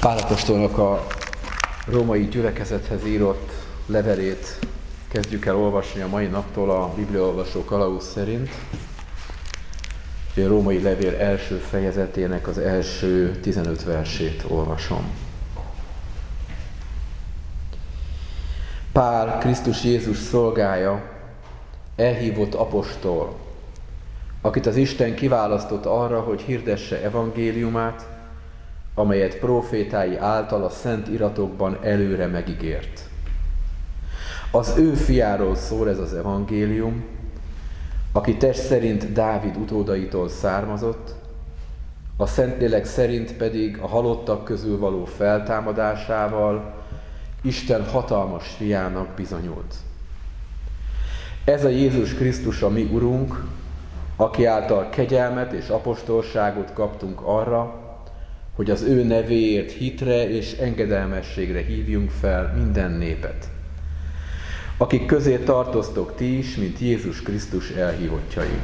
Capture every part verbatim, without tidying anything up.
Pál apostolnak a római gyülekezethez írott levelét kezdjük el olvasni a mai naptól a bibliaolvasó kalauz szerint. A római levél első fejezetének az első tizenöt versét olvasom. Pál, Krisztus Jézus szolgája, elhívott apostol, akit az Isten kiválasztott arra, hogy hirdesse evangéliumát, amelyet prófétái által a szent iratokban előre megígért. Az ő fiáról szól ez az evangélium, aki test szerint Dávid utódaitól származott, a Szentlélek szerint pedig a halottak közül való feltámadásával Isten hatalmas fiának bizonyult. Ez a Jézus Krisztus a mi Urunk, aki által kegyelmet és apostolságot kaptunk arra, hogy az ő nevéért hitre és engedelmességre hívjunk fel minden népet, akik közé tartoztok ti is, mint Jézus Krisztus elhívottjai.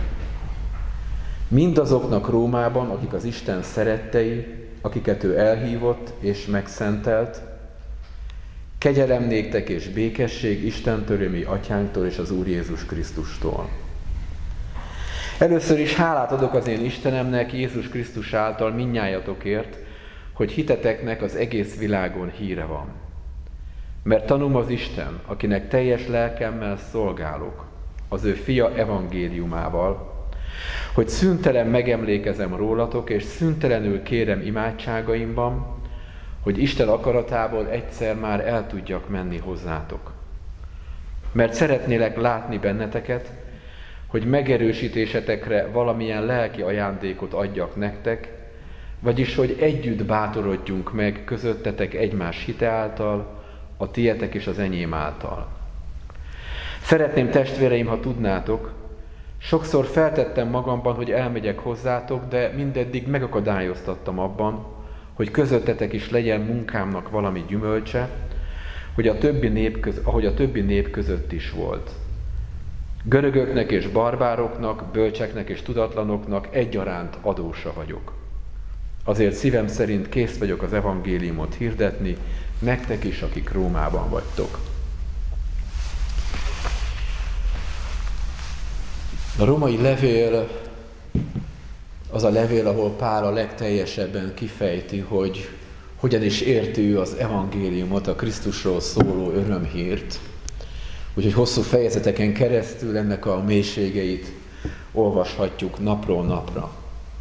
Mindazoknak Rómában, akik az Isten szerettei, akiket ő elhívott és megszentelt, kegyelem néktek és békesség Istentől, mi Atyánktól és az Úr Jézus Krisztustól. Először is hálát adok az én Istenemnek Jézus Krisztus által mindnyájatokért, hogy hiteteknek az egész világon híre van. Mert tanúm az Isten, akinek teljes lelkemmel szolgálok, az ő fia evangéliumával, hogy szüntelen megemlékezem rólatok, és szüntelenül kérem imádságaimban, hogy Isten akaratából egyszer már el tudjak menni hozzátok. Mert szeretnélek látni benneteket, hogy megerősítésetekre valamilyen lelki ajándékot adjak nektek, vagyis hogy együtt bátorodjunk meg közöttetek egymás hite által, a tietek és az enyém által. Szeretném, testvéreim, ha tudnátok, sokszor feltettem magamban, hogy elmegyek hozzátok, de mindeddig megakadályoztattam abban, hogy közöttetek is legyen munkámnak valami gyümölcse, hogy a többi nép köz, ahogy a többi nép között is volt. Görögöknek és barbároknak, bölcseknek és tudatlanoknak egyaránt adósa vagyok. Azért szívem szerint kész vagyok az evangéliumot hirdetni, nektek is, akik Rómában vagytok. A római levél az a levél, ahol Pál a legteljesebben kifejti, hogy hogyan is érti ő az evangéliumot, a Krisztusról szóló örömhírt. Úgyhogy hosszú fejezeteken keresztül ennek a mélységeit olvashatjuk napról napra.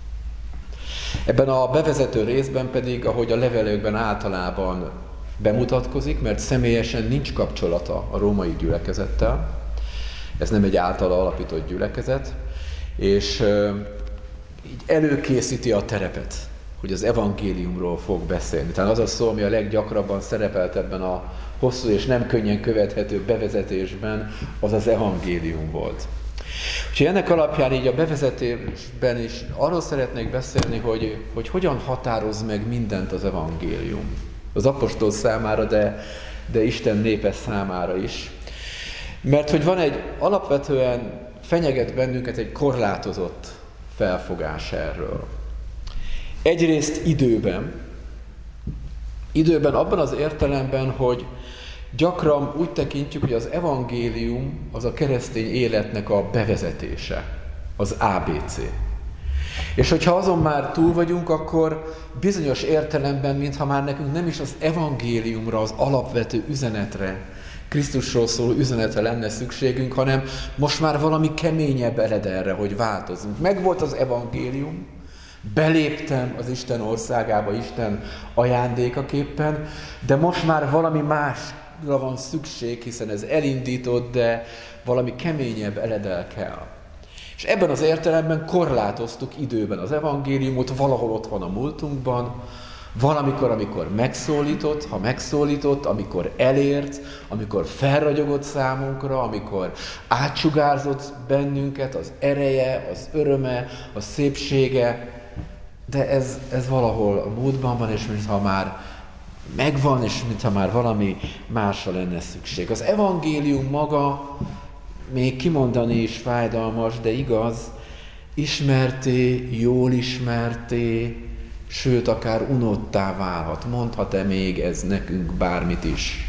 Ebben a bevezető részben pedig, ahogy a levelekben általában bemutatkozik, mert személyesen nincs kapcsolata a római gyülekezettel, ez nem egy általa alapított gyülekezet, és így előkészíti a terepet, hogy az evangéliumról fog beszélni. Tehát az a szó, ami a leggyakrabban szerepelt ebben a hosszú és nem könnyen követhető bevezetésben, az az evangélium volt. Úgyhogy ennek alapján így a bevezetésben is arról szeretnék beszélni, hogy, hogy hogyan határoz meg mindent az evangélium. Az apostol számára, de, de Isten népe számára is. Mert hogy van egy alapvetően fenyeget bennünket egy korlátozott felfogás erről. Egyrészt időben, időben abban az értelemben, hogy gyakran úgy tekintjük, hogy az evangélium az a keresztény életnek a bevezetése, az á bé cé. És hogyha azon már túl vagyunk, akkor bizonyos értelemben, mintha már nekünk nem is az evangéliumra, az alapvető üzenetre, Krisztusról szóló üzenetre lenne szükségünk, hanem most már valami keményebb ered erre, hogy változzunk. Megvolt az evangélium, beléptem az Isten országába Isten ajándékaképpen, de most már valami másra van szükség, hiszen ez elindított, de valami keményebb eledel kell. És ebben az értelemben korlátoztuk időben az evangéliumot, valahol ott van a múltunkban, valamikor, amikor megszólított, ha megszólított, amikor elért, amikor felragyogott számunkra, amikor átsugárzott bennünket az ereje, az öröme, a szépsége, de ez, ez valahol a múltban van, és mintha már megvan, és mintha már valami másra lenne szükség. Az evangélium maga még kimondani is fájdalmas, de igaz, ismerté, jól ismerté, sőt, akár unottá válhat. Mondhat-e még ez nekünk bármit is?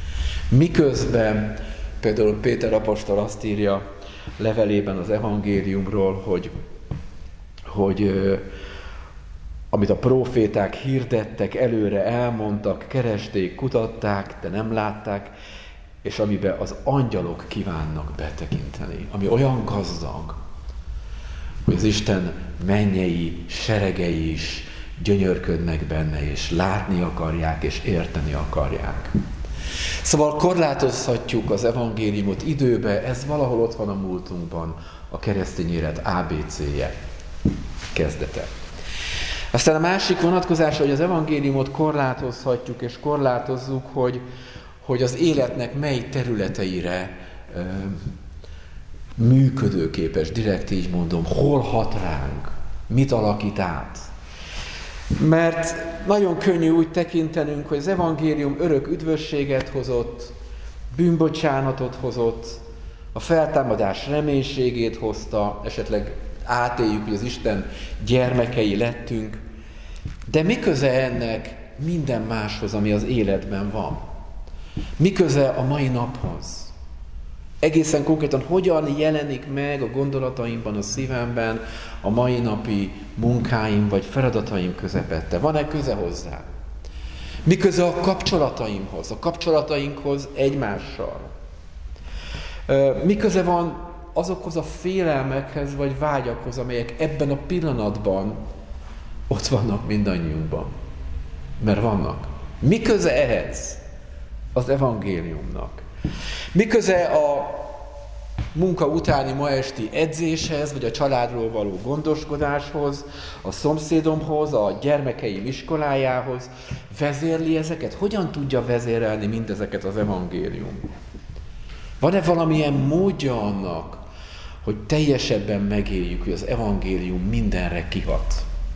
Miközben például Péter apostol azt írja levelében az evangéliumról, hogy, hogy amit a próféták hirdettek, előre elmondtak, keresték, kutatták, de nem látták, és amiben az angyalok kívánnak betekinteni, ami olyan gazdag, hogy az Isten mennyei seregei is gyönyörködnek benne, és látni akarják, és érteni akarják. Szóval korlátozhatjuk az evangéliumot időbe, ez valahol ott van a múltunkban, a keresztény élet á bé cé-je, kezdete. Aztán a másik vonatkozása, hogy az evangéliumot korlátozhatjuk, és korlátozzuk, hogy, hogy az életnek mely területeire ö, működőképes, direkt így mondom, hol hat ránk, mit alakít át. Mert nagyon könnyű úgy tekintenünk, hogy az evangélium örök üdvösséget hozott, bűnbocsánatot hozott, a feltámadás reménységét hozta, esetleg átéljük, hogy az Isten gyermekei lettünk, de mi köze ennek minden máshoz, ami az életben van? Mi köze a mai naphoz? Egészen konkrétan hogyan jelenik meg a gondolataimban, a szívemben a mai napi munkáim vagy feladataim közepette? Van-e köze hozzá? Mi köze a kapcsolataimhoz, a kapcsolatainkhoz egymással? Mi köze van azokhoz a félelmekhez vagy vágyakhoz, amelyek ebben a pillanatban ott vannak mindannyiunkban? Mert vannak. Mi köze ehhez az evangéliumnak? Mi köze a munka utáni ma esti edzéshez, vagy a családról való gondoskodáshoz, a szomszédomhoz, a gyermekeim iskolájához? Vezérli ezeket? Hogyan tudja vezérelni mindezeket az evangélium? Van-e valamilyen módja annak, hogy teljesebben megéljük, hogy az evangélium mindenre kihat?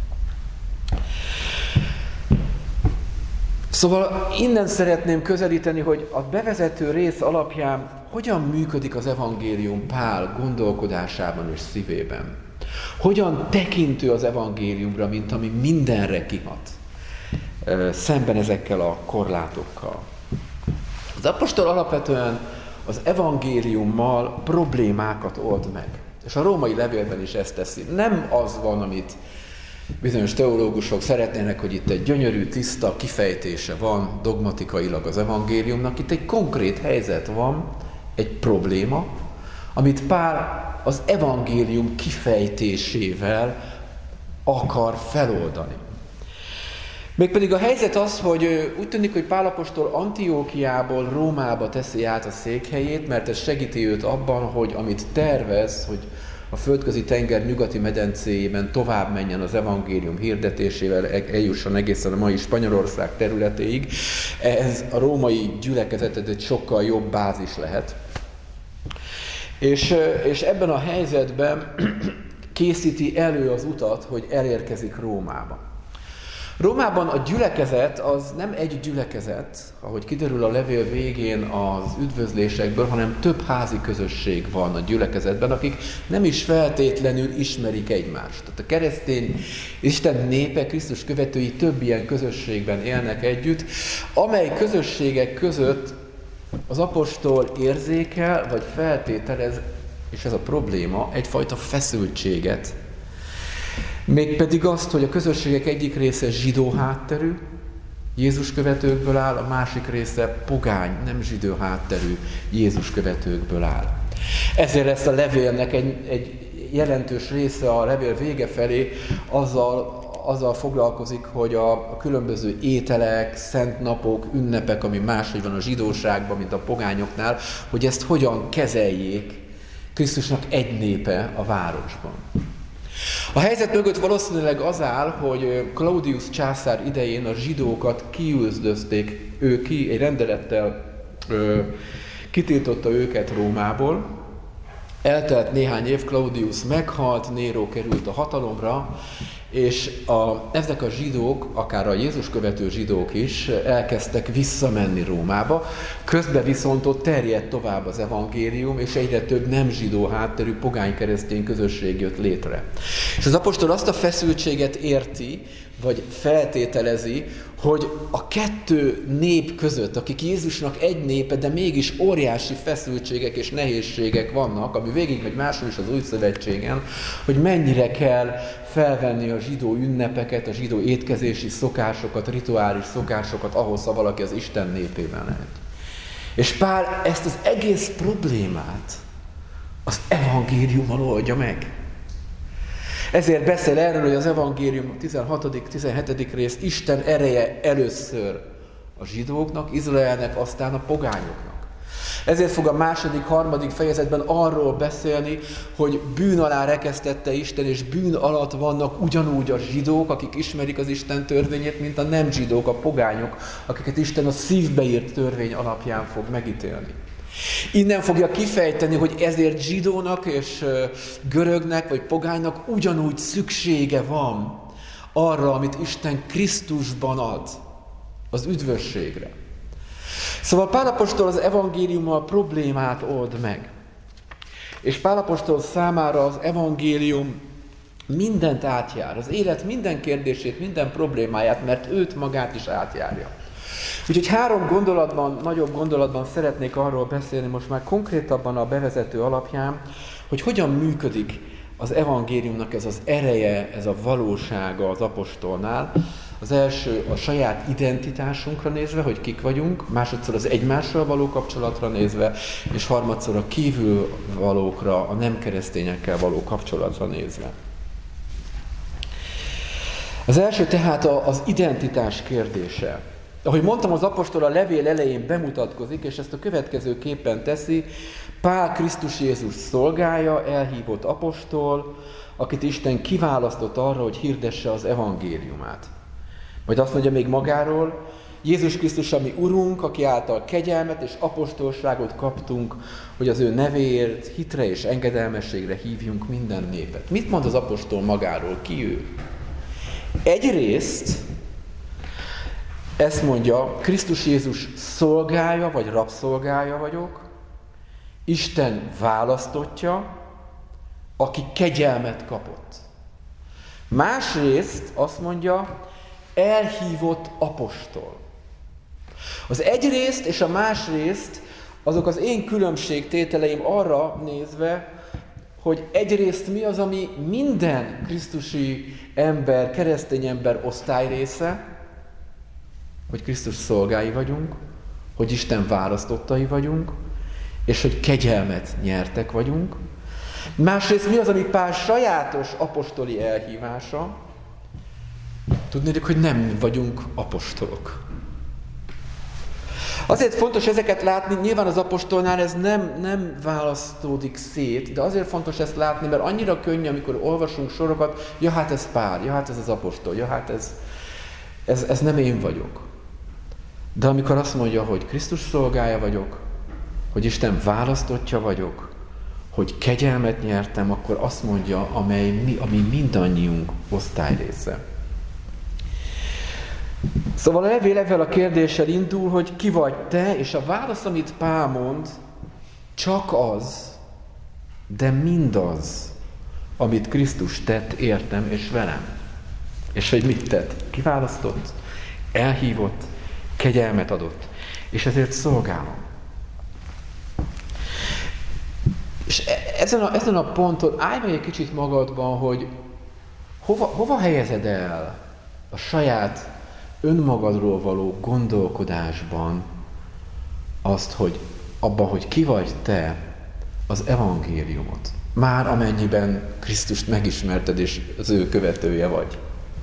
Szóval innen szeretném közelíteni, hogy a bevezető rész alapján hogyan működik az evangélium Pál gondolkodásában és szívében. Hogyan tekintő az evangéliumra, mint ami mindenre kihat, szemben ezekkel a korlátokkal. Az apostol alapvetően az evangéliummal problémákat old meg. És a római levélben is ezt teszi. Nem az van, amit bizonyos teológusok szeretnének, hogy itt egy gyönyörű, tiszta kifejtése van dogmatikailag az evangéliumnak. Itt egy konkrét helyzet van, egy probléma, amit Pál az evangélium kifejtésével akar feloldani. Mégpedig a helyzet az, hogy úgy tűnik, hogy Pál apostol Antiókiából Rómába teszi át a székhelyét, mert ez segíti őt abban, hogy amit tervez, hogy a földközi tenger nyugati medencéjében tovább menjen az evangélium hirdetésével, eljusson egészen a mai Spanyolország területéig, ez a római gyülekezetet egy sokkal jobb bázis lehet. És, és ebben a helyzetben készíti elő az utat, hogy elérkezik Rómába. Rómában a gyülekezet az nem egy gyülekezet, ahogy kiderül a levél végén az üdvözlésekből, hanem több házi közösség van a gyülekezetben, akik nem is feltétlenül ismerik egymást. Tehát a keresztény Isten népe, Krisztus követői több ilyen közösségben élnek együtt, amely közösségek között az apostol érzékel, vagy feltételez, és ez a probléma, egyfajta feszültséget. Mégpedig azt, hogy a közösségek egyik része zsidó hátterű, Jézus követőkből áll, a másik része pogány, nem zsidó hátterű, Jézus követőkből áll. Ezért lesz a levélnek egy, egy jelentős része a levél vége felé azzal, azzal foglalkozik, hogy a, a különböző ételek, szent napok, ünnepek, ami máshogy van a zsidóságban, mint a pogányoknál, hogy ezt hogyan kezeljék Krisztusnak egy népe a városban. A helyzet mögött valószínűleg az áll, hogy Claudius császár idején a zsidókat kiüldözték, ő ki egy rendelettel ö, kitiltotta őket Rómából. Eltelt néhány év, Claudius meghalt, Nero került a hatalomra, És a, ezek a zsidók, akár a Jézus követő zsidók is elkezdtek visszamenni Rómába, közben viszont ott terjedt tovább az evangélium, és egyre több nem zsidó hátterű pogány keresztény közösség jött létre. És az apostol azt a feszültséget érti, vagy feltételezi, hogy a kettő nép között, akik Jézusnak egy népe, de mégis óriási feszültségek és nehézségek vannak, ami végigmegy máshol is az új szövetségen, hogy mennyire kell felvenni a zsidó ünnepeket, a zsidó étkezési szokásokat, rituális szokásokat ahhoz, ha valaki az Isten népében lehet. És Pál ezt az egész problémát az evangéliummal oldja meg. Ezért beszél erről, hogy az evangélium tizenhatodik tizenhetedik rész Isten ereje először a zsidóknak, Izraelnek, aztán a pogányoknak. Ezért fog a második, harmadik fejezetben arról beszélni, hogy bűn alá rekesztette Isten, és bűn alatt vannak ugyanúgy a zsidók, akik ismerik az Isten törvényét, mint a nem zsidók, a pogányok, akiket Isten a szívbe írt törvény alapján fog megítélni. Innen fogja kifejteni, hogy ezért zsidónak és görögnek vagy pogánynak ugyanúgy szüksége van arra, amit Isten Krisztusban ad, az üdvösségre. Szóval Pál apostol az evangéliummal problémát old meg. És Pál apostol számára az evangélium mindent átjár, az élet minden kérdését, minden problémáját, mert őt magát is átjárja. Úgyhogy három gondolatban, nagyobb gondolatban szeretnék arról beszélni most már konkrétabban a bevezető alapján, hogy hogyan működik az evangéliumnak ez az ereje, ez a valósága az apostolnál. Az első a saját identitásunkra nézve, hogy kik vagyunk, másodszor az egymással való kapcsolatra nézve, és harmadszor a kívül valókra, a nem keresztényekkel való kapcsolatra nézve. Az első tehát az identitás kérdése. Ahogy mondtam, az apostol a levél elején bemutatkozik, és ezt a következőképpen teszi: Pál Krisztus Jézus szolgája, elhívott apostol, akit Isten kiválasztott arra, hogy hirdesse az evangéliumát. Majd azt mondja még magáról: Jézus Krisztus, ami Urunk, aki által kegyelmet és apostolságot kaptunk, hogy az ő nevéért hitre és engedelmességre hívjunk minden népet. Mit mond az apostol magáról? Ki ő? Egyrészt ezt mondja, Krisztus Jézus szolgája vagy rabszolgája vagyok, Isten választottja, aki kegyelmet kapott. Másrészt azt mondja, elhívott apostol. Az egyrészt és a másrészt azok az én különbségtételeim arra nézve, hogy egyrészt mi az, ami minden krisztusi ember, keresztény ember osztályrésze, hogy Krisztus szolgái vagyunk, hogy Isten választottai vagyunk, és hogy kegyelmet nyertek vagyunk. Másrészt mi az, ami Pál sajátos apostoli elhívása? Tudnék, hogy nem vagyunk apostolok. Azért fontos ezeket látni, nyilván az apostolnál ez nem, nem választódik szét, de azért fontos ezt látni, mert annyira könnyű, amikor olvasunk sorokat, ja hát ez Pál, ja hát ez az apostol, ja hát ez, ez, ez nem én vagyok. De amikor azt mondja, hogy Krisztus szolgája vagyok, hogy Isten választottja vagyok, hogy kegyelmet nyertem, akkor azt mondja, amely mi, ami mindannyiunk osztályrésze. Szóval a levél ezzel a kérdéssel indul, hogy ki vagy te, és a válasz, amit Pál mond, csak az, de mindaz, amit Krisztus tett értem és velem. És hogy mit tett? Kiválasztott, elhívott, kegyelmet adott, és ezért szolgálom. És ezen a, ezen a ponton állj meg egy kicsit magadban, hogy hova, hova helyezed el a saját önmagadról való gondolkodásban azt, hogy abban, hogy ki vagy te, az evangéliumot. Már amennyiben Krisztust megismerted, és az ő követője vagy.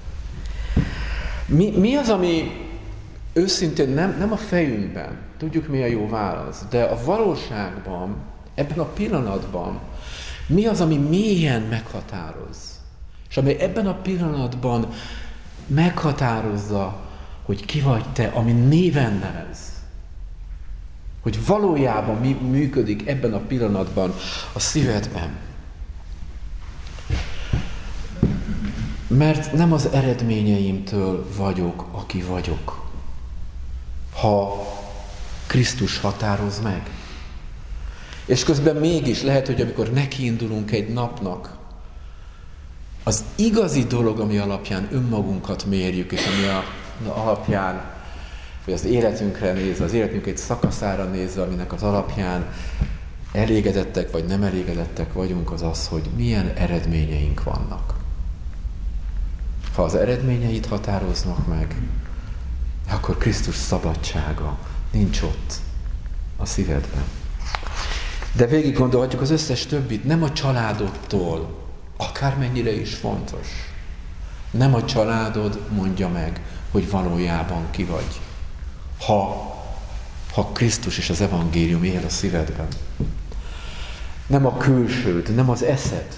Mi, mi az, ami őszintén nem, nem a fejünkben, tudjuk mi a jó válasz, de a valóságban, ebben a pillanatban mi az, ami mélyen meghatároz, és amely ebben a pillanatban meghatározza, hogy ki vagy te, ami néven nevez. Hogy valójában mi működik ebben a pillanatban a szívedben. Mert nem az eredményeimtől vagyok, aki vagyok. Ha Krisztus határoz meg. És közben mégis lehet, hogy amikor nekiindulunk egy napnak, az igazi dolog, ami alapján önmagunkat mérjük, és ami a, alapján, vagy az életünkre nézve, az életünk egy szakaszára nézve, aminek az alapján elégedettek vagy nem elégedettek vagyunk, az az, hogy milyen eredményeink vannak. Ha az eredményeit határoznak meg, akkor Krisztus szabadsága nincs ott a szívedben. De végig gondolhatjuk az összes többit, nem a családodtól, akármennyire is fontos. Nem a családod mondja meg, hogy valójában ki vagy. Ha, ha Krisztus és az evangélium él a szívedben. Nem a külsőd, nem az eszed.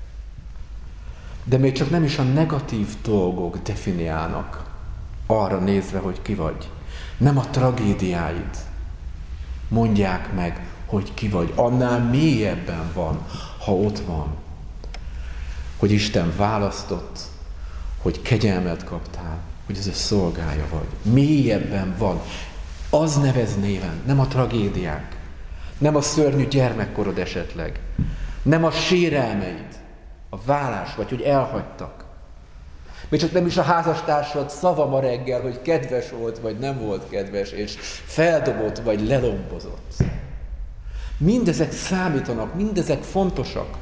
De még csak nem is a negatív dolgok definiálnak arra nézve, hogy ki vagy. Nem a tragédiáid mondják meg, hogy ki vagy. Annál mélyebben van, ha ott van. Hogy Isten választott, hogy kegyelmet kaptál, hogy ez a szolgája vagy. Mélyebben van. Az nevez néven, nem a tragédiák, nem a szörnyű gyermekkorod esetleg, nem a sérelmeid, a válás, vagy hogy elhagytak. Még csak nem is a házastársad szava ma reggel, hogy kedves volt, vagy nem volt kedves, és feldobott, vagy lelombozott. Mindezek számítanak, mindezek fontosak.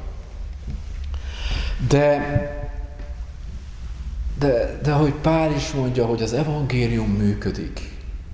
De, de, de ahogy Pál is mondja, hogy az evangélium működik,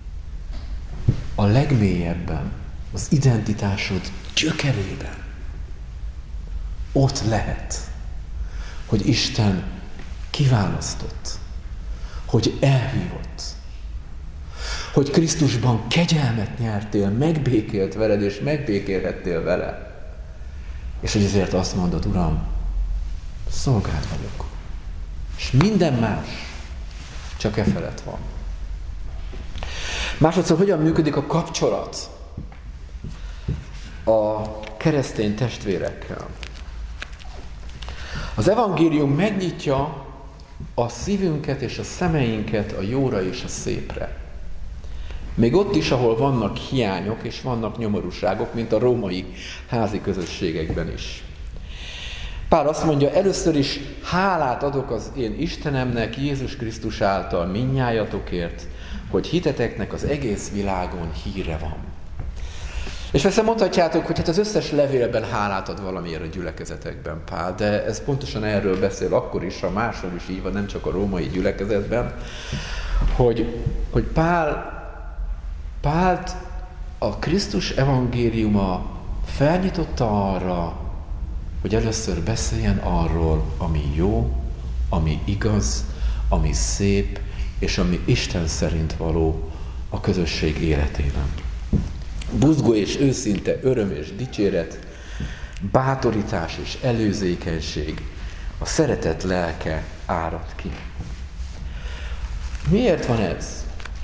a legmélyebben, az identitásod gyökerében, ott lehet, hogy Isten kiválasztott, hogy elhívott, hogy Krisztusban kegyelmet nyertél, megbékélt veled, és megbékélhettél vele. És hogy ezért azt mondod, Uram, szolgád vagyok. És minden más csak e felett van. Másodszor, hogyan működik a kapcsolat a keresztény testvérekkel? Az evangélium megnyitja a szívünket és a szemeinket a jóra és a szépre. Még ott is, ahol vannak hiányok és vannak nyomorúságok, mint a római házi közösségekben is. Pál azt mondja, először is hálát adok az én Istenemnek Jézus Krisztus által mindnyájatokért, hogy hiteteknek az egész világon híre van. És persze mondhatjátok, hogy hát az összes levélben hálát ad valamiért a gyülekezetekben Pál, de ez pontosan erről beszél akkor is, ha máshol is így van, nem csak a római gyülekezetben, hogy, hogy Pál, Pált a Krisztus evangéliuma felnyitotta arra, hogy először beszéljen arról, ami jó, ami igaz, ami szép, és ami Isten szerint való a közösség életében. Buzgó és őszinte öröm és dicséret, bátorítás és előzékenység, a szeretet lelke árad ki. Miért van ez?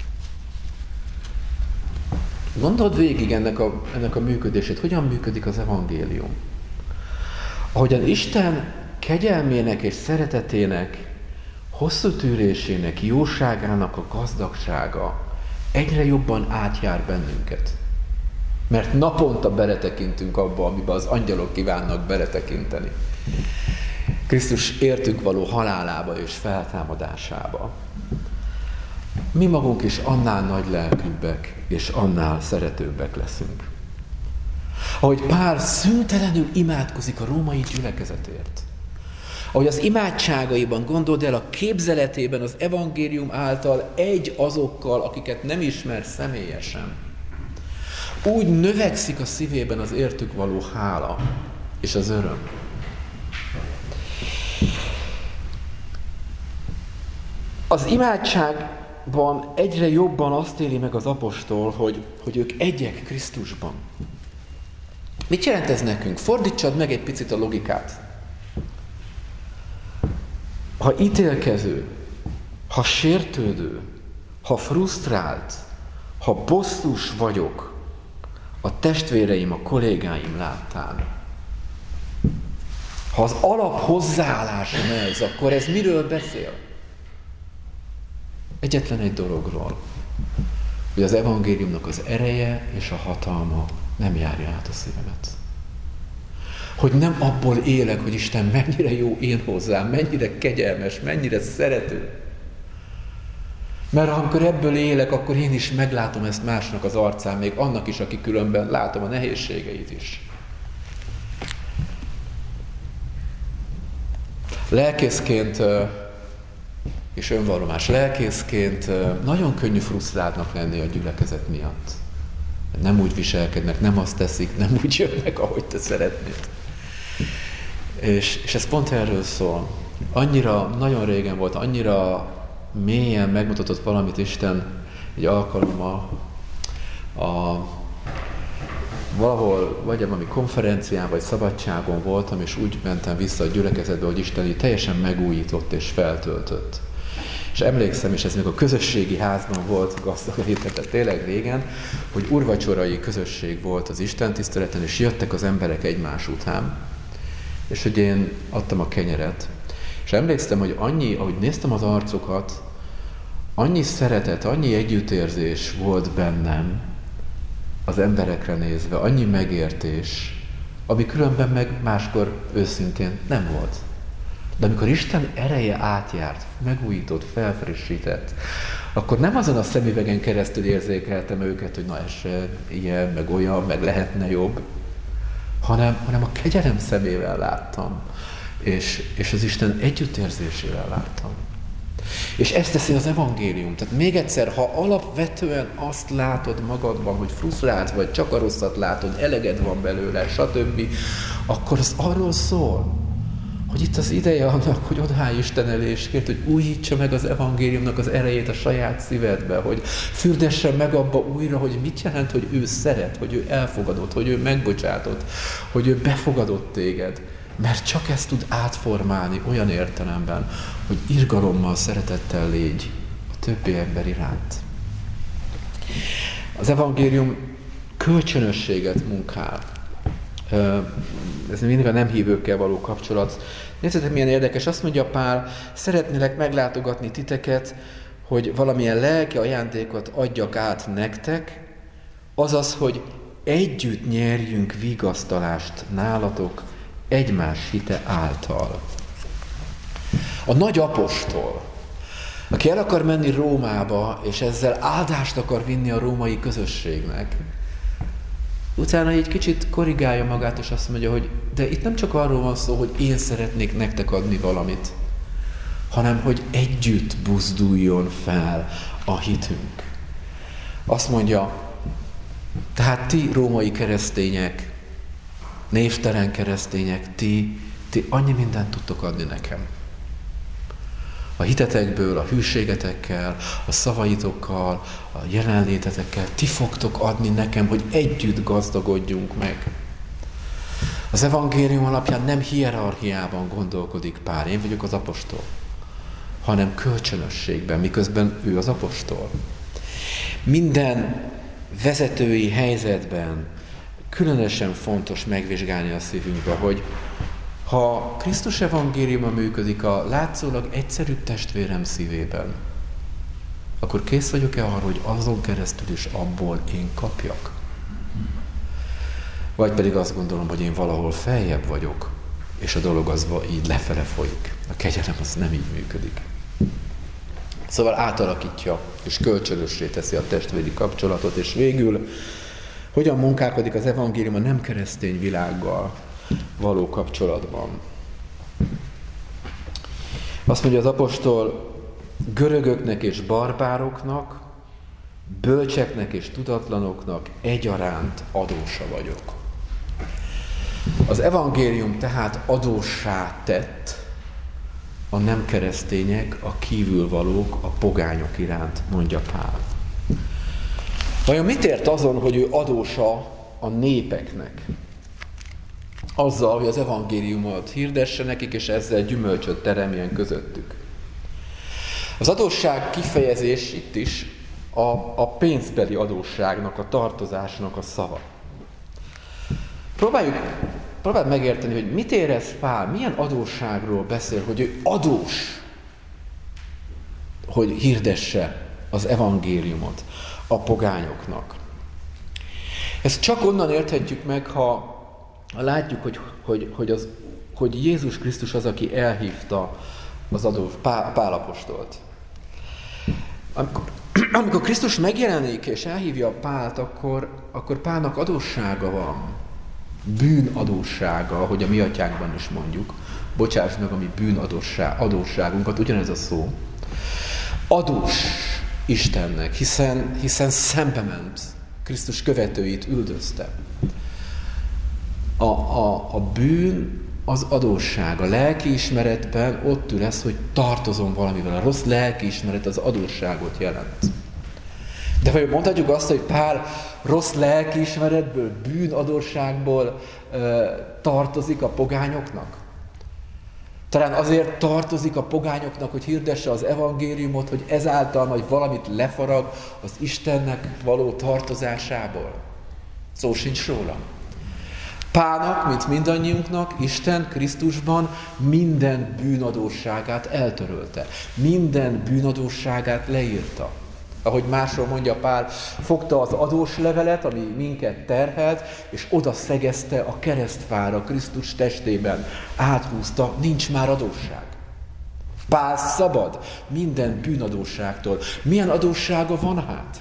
Gondold végig ennek a, ennek a működését, hogyan működik az evangélium. Ahogyan Isten kegyelmének és szeretetének, hosszú tűrésének, jóságának a gazdagsága egyre jobban átjár bennünket. Mert naponta beletekintünk abba, amiben az angyalok kívánnak beletekinteni. Krisztus értünk való halálába és feltámadásába. Mi magunk is annál nagy lelkűbbek és annál szeretőbbek leszünk. Ahogy Pál szüntelenül imádkozik a római gyülekezetért. Ahogy az imádságaiban, gondold el, a képzeletében az evangélium által egy azokkal, akiket nem ismer személyesen. Úgy növekszik a szívében az értük való hála és az öröm. Az imádságban egyre jobban azt éli meg az apostol, hogy, hogy ők egyek Krisztusban. Mit jelent ez nekünk? Fordítsad meg egy picit a logikát. Ha ítélkező, ha sértődő, ha frusztrált, ha bosszús vagyok a testvéreim, a kollégáim láttán, Ha az alap hozzáállásom ez, akkor ez miről beszél? Egyetlen egy dologról, hogy az evangéliumnak az ereje és a hatalma nem járja át a szívemet. Hogy nem abból élek, hogy Isten mennyire jó én hozzám, mennyire kegyelmes, mennyire szerető. Mert amikor ebből élek, akkor én is meglátom ezt másnak az arcán, még annak is, aki különben látom a nehézségeit is. Lelkészként és önvallomás lelkészként nagyon könnyű frusztráltnak lenni a gyülekezet miatt. Nem úgy viselkednek, nem azt teszik, nem úgy jönnek, ahogy te szeretnéd. És, és ez pont erről szól. Annyira, nagyon régen volt, annyira mélyen megmutatott valamit Isten egy alkalommal, a, valahol, vagy valami konferencián, vagy szabadságon voltam, és úgy mentem vissza a gyülekezetbe, hogy Isten így teljesen megújított és feltöltött. És emlékszem, és ez még a közösségi házban volt gazdag héten, tényleg régen, hogy urvacsorai közösség volt az istentiszteleten, és jöttek az emberek egymás után, és hogy én adtam a kenyeret. És emlékszem, hogy annyi, ahogy néztem az arcokat, annyi szeretet, annyi együttérzés volt bennem az emberekre nézve, annyi megértés, ami különben meg máskor őszintén nem volt. De amikor Isten ereje átjárt, megújított, felfrissített, akkor nem azon a szemüvegen keresztül érzékeltem őket, hogy na ez se ilyen, meg olyan, meg lehetne jobb, hanem, hanem a kegyelem szemével láttam, és, és az Isten együttérzésével láttam. És ezt teszi az evangélium. Tehát még egyszer, ha alapvetően azt látod magadban, hogy frusztrálsz vagy, csak a rosszat látod, eleged van belőle, stb., akkor az arról szól, hogy itt az ideje annak, hogy odaállj Isten elé, és kérd, hogy újítsa meg az evangéliumnak az erejét a saját szívedbe, hogy fürdesse meg abba újra, hogy mit jelent, hogy ő szeret, hogy ő elfogadott, hogy ő megbocsátott, hogy ő befogadott téged. Mert csak ezt tud átformálni olyan értelemben, hogy irgalommal, szeretettel légy a többi ember iránt. Az evangélium kölcsönösséget munkál. Ez mindig a nem hívőkkel való kapcsolat. Nézzétek, milyen érdekes. Azt mondja Pál, szeretnélek meglátogatni titeket, hogy valamilyen lelki ajándékot adjak át nektek, azaz, hogy együtt nyerjünk vigasztalást nálatok egymás hite által. A nagy apostol, aki el akar menni Rómába, és ezzel áldást akar vinni a római közösségnek, utána egy kicsit korrigálja magát, és azt mondja, hogy de itt nem csak arról van szó, hogy én szeretnék nektek adni valamit, hanem hogy együtt buzduljon fel a hitünk. Azt mondja, tehát ti római keresztények, névtelen keresztények, ti, ti annyi mindent tudtok adni nekem. A hitetekből, a hűségetekkel, a szavaitokkal, a jelenlétetekkel ti fogtok adni nekem, hogy együtt gazdagodjunk meg. Az evangélium alapján nem hierarchiában gondolkodik Pál, én vagyok az apostol, hanem kölcsönösségben, miközben ő az apostol. Minden vezetői helyzetben különösen fontos megvizsgálni a szívünkbe, hogy ha Krisztus evangéliuma működik a látszólag egyszerűbb testvérem szívében, akkor kész vagyok-e arra, hogy azon keresztül is abból én kapjak? Vagy pedig azt gondolom, hogy én valahol feljebb vagyok, és a dolog az így lefele folyik. A kegyelem az nem így működik. Szóval átalakítja, és kölcsönössé teszi a testvéri kapcsolatot, és végül hogyan munkálkodik az evangélium a nem keresztény világgal való kapcsolatban. Azt mondja az apostol, görögöknek és barbároknak, bölcseknek és tudatlanoknak egyaránt adósa vagyok. Az evangélium tehát adóssá tett a nem keresztények, a kívülvalók, a pogányok iránt, mondja Pál. Vajon mit ért azon, hogy ő adósa a népeknek? Azzal, hogy az evangéliumot hirdesse nekik, és ezzel gyümölcsöt teremjen közöttük. Az adósság kifejezés itt is a, a pénzbeli adósságnak, a tartozásnak a szava. Próbáljuk próbáld megérteni, hogy mit érez Pál, milyen adósságról beszél, hogy ő adós, hogy hirdesse az evangéliumot a pogányoknak. Ezt csak onnan érthetjük meg, ha, ha látjuk, hogy, hogy, hogy, az, hogy Jézus Krisztus az, aki elhívta az adós Pál, Pál apostolt. Amikor, amikor Krisztus megjelenik és elhívja Pált, akkor, akkor Pálnak adóssága van. Bűnadóssága, ahogy a mi atyánkban is mondjuk. Bocsáss meg a mi bűnadósságunkat, ugyanez a szó. Adós Istennek, hiszen, hiszen szembe ment, Krisztus követőit üldözte. A, a, a bűn az adósság. A lelkiismeretben ott ül ez, hogy tartozom valamivel. A rossz lelkiismeret az adósságot jelent. De vajon mondhatjuk azt, hogy Pál rossz lelkiismeretből, bűnadósságból ö, tartozik a pogányoknak? Talán azért tartozik a pogányoknak, hogy hirdesse az evangéliumot, hogy ezáltal majd valamit lefarag az Istennek való tartozásából. Szó sincs róla. Pálnak, mint mindannyiunknak, Isten Krisztusban minden bűnadósságát eltörölte. Minden bűnadósságát leírta. Ahogy másról mondja Pál, fogta az adós levelet, ami minket terhelt, és oda szegezte a keresztfára Krisztus testében. Áthúzta, nincs már adósság. Pál szabad minden bűnadósságtól. Milyen adóssága van hát?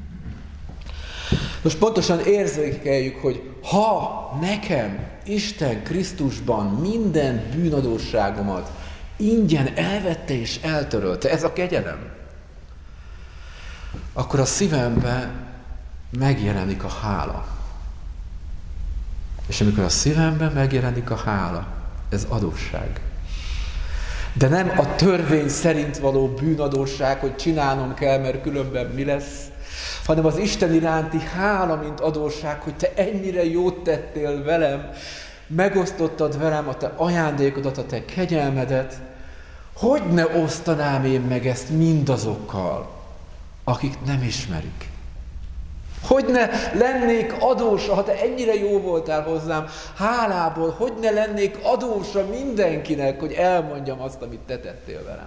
Most pontosan érzékeljük, hogy ha nekem Isten Krisztusban minden bűnadósságomat ingyen elvette és eltörölte, ez a kegyelem, akkor a szívemben megjelenik a hála. És amikor a szívemben megjelenik a hála, ez adósság. De nem a törvény szerint való bűnadósság, hogy csinálnom kell, mert különben mi lesz, hanem az Isten iránti hála, mint adósság, hogy te ennyire jót tettél velem, megosztottad velem a te ajándékodat, a te kegyelmedet, hogy ne osztanám én meg ezt mindazokkal, akik nem ismerik. Hogy ne lennék adósa, ha te ennyire jó voltál hozzám, hálából, hogy ne lennék adósa mindenkinek, hogy elmondjam azt, amit te tettél velem.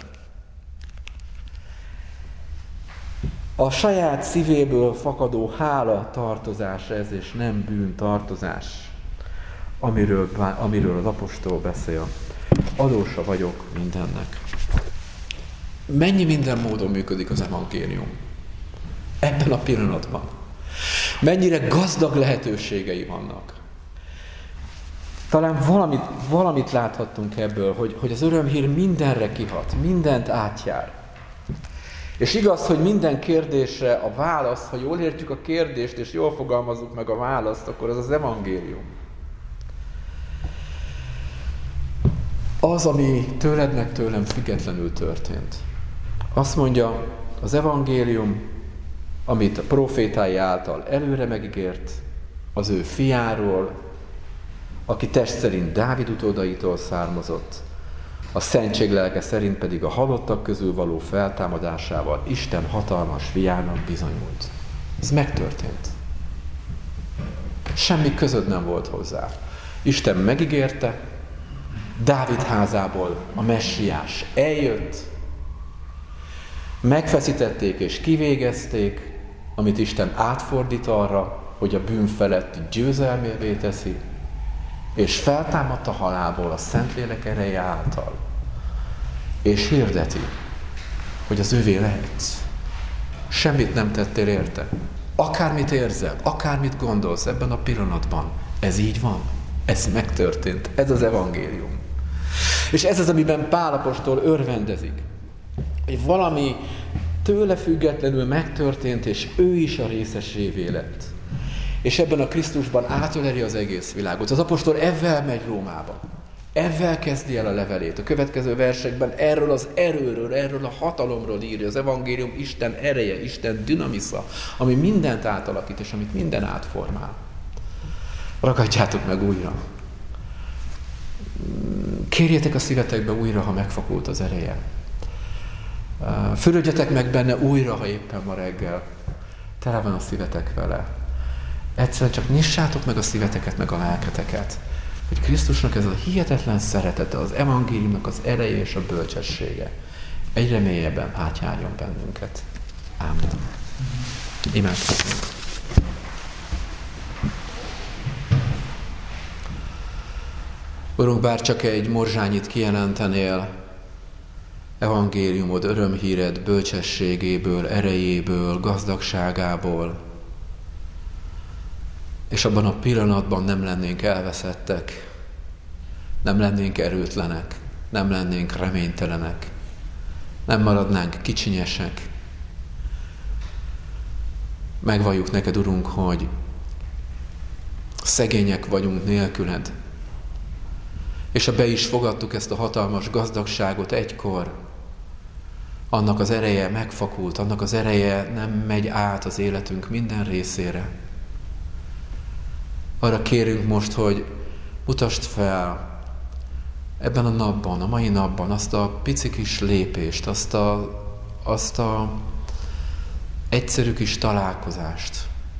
A saját szívéből fakadó hála tartozás ez, és nem bűn tartozás, amiről, amiről az apostol beszél. Adósa vagyok mindennek. Mennyi minden módon működik az evangélium? Ebben a pillanatban. Mennyire gazdag lehetőségei vannak. Talán valamit, valamit láthattunk ebből, hogy, hogy az örömhír mindenre kihat, mindent átjár. És igaz, hogy minden kérdésre a válasz, ha jól értjük a kérdést, és jól fogalmazzuk meg a választ, akkor az az evangélium. Az, ami tőled meg tőlem függetlenül történt. Azt mondja, az evangélium, amit a profétái által előre megígért, az ő fiáról, aki test szerint Dávid utódaitól származott, a szentség lelke szerint pedig a halottak közül való feltámadásával Isten hatalmas fiának bizonyult. Ez megtörtént. Semmi közöd nem volt hozzá. Isten megígérte, Dávid házából a messiás eljött, megfeszítették és kivégezték, amit Isten átfordít arra, hogy a bűn feletti győzelmévé teszi, és feltámadt a halálból a Szentlélek ereje által, és hirdeti, hogy az ővé lehetsz. Semmit nem tettél érte. Akármit érzel, akármit gondolsz ebben a pillanatban, ez így van. Ez megtörtént. Ez az evangélium. És ez az, amiben Pál apostol örvendezik. Hogy valami tőle függetlenül megtörtént, és ő is a részesévé lett. És ebben a Krisztusban átöleli az egész világot. Az apostol ezzel megy Rómába. Ezzel kezdi el a levelét. A következő versekben erről az erőről, erről a hatalomról írja. Az evangélium Isten ereje, Isten dinamisza, ami mindent átalakít, és amit minden átformál. Ragadjátok meg újra. Kérjétek a szívetekbe újra, ha megfakult az ereje. Fürödjetek meg benne újra, ha éppen ma reggel tele van a szívetek vele. Egyszerűen csak nyissátok meg a szíveteket, meg a lelketeket, hogy Krisztusnak ez a hihetetlen szeretete, az evangéliumnak az ereje és a bölcsessége egyre mélyebben átjárjon bennünket. Ámen. Imádkozzunk. Urunk, bár csak egy morzsányit kijelentenél evangéliumod, örömhíred bölcsességéből, erejéből, gazdagságából, és abban a pillanatban nem lennénk elveszettek, nem lennénk erőtlenek, nem lennénk reménytelenek, nem maradnánk kicsinyesek. Megvalljuk neked, Urunk, hogy szegények vagyunk nélküled, és ha be is fogadtuk ezt a hatalmas gazdagságot egykor, annak az ereje megfakult, annak az ereje nem megy át az életünk minden részére. Arra kérünk most, hogy mutasd fel ebben a napban, a mai napban azt a pici kis lépést, azt a, azt a egyszerű kis találkozást,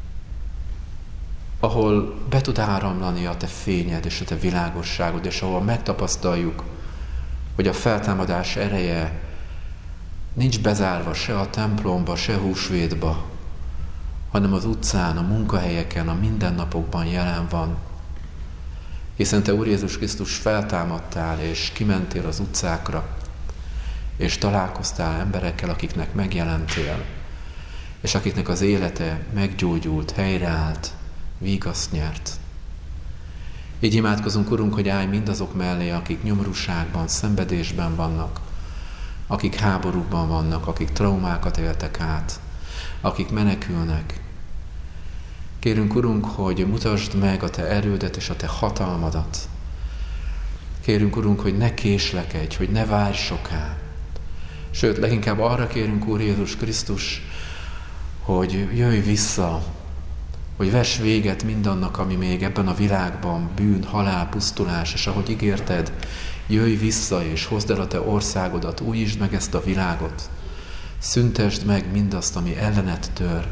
ahol be tud áramlani a te fényed és a te világosságod, és ahol megtapasztaljuk, hogy a feltámadás ereje nincs bezárva se a templomba, se húsvétba, hanem az utcán, a munkahelyeken, a mindennapokban jelen van. Hiszen te, Úr Jézus Krisztus, feltámadtál, és kimentél az utcákra, és találkoztál emberekkel, akiknek megjelentél, és akiknek az élete meggyógyult, helyreállt, vígaszt nyert. Így imádkozunk, Urunk, hogy állj mindazok mellé, akik nyomorúságban, szenvedésben vannak, akik háborúban vannak, akik traumákat éltek át, akik menekülnek. Kérünk, Urunk, hogy mutasd meg a te erődet és a te hatalmadat. Kérünk, Urunk, hogy ne késlekedj, hogy ne várj soká. Sőt, leginkább arra kérünk, Úr Jézus Krisztus, hogy jöjj vissza, hogy vess véget mindannak, ami még ebben a világban bűn, halál, pusztulás, és ahogy ígérted, jöjj vissza, és hozd el a te országodat, újítsd meg ezt a világot, szüntesd meg mindazt, ami ellenet tör.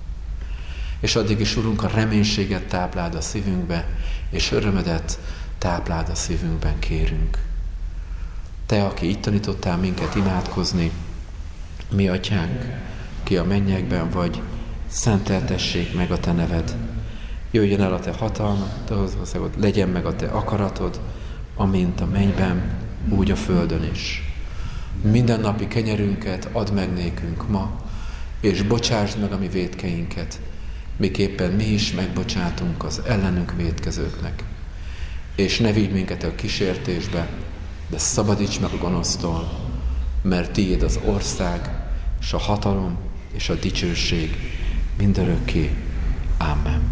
És addig is, Urunk, a reménységet tápláld a szívünkbe, és örömödet tápláld a szívünkben, kérünk. Te, aki így tanítottál minket imádkozni, mi Atyánk, ki a mennyekben vagy, szenteltessék meg a te neved. Jöjjön el a te hatalmad, legyen meg a te akaratod, amint a mennyben, úgy a földön is. Mindennapi kenyerünket add meg nékünk ma, és bocsásd meg a mi vétkeinket, miképpen mi is megbocsátunk az ellenünk vétkezőknek. És ne vigy minket a kísértésbe, de szabadíts meg a gonosztól, mert tiéd az ország, és a hatalom, és a dicsőség mindörökké. Amen.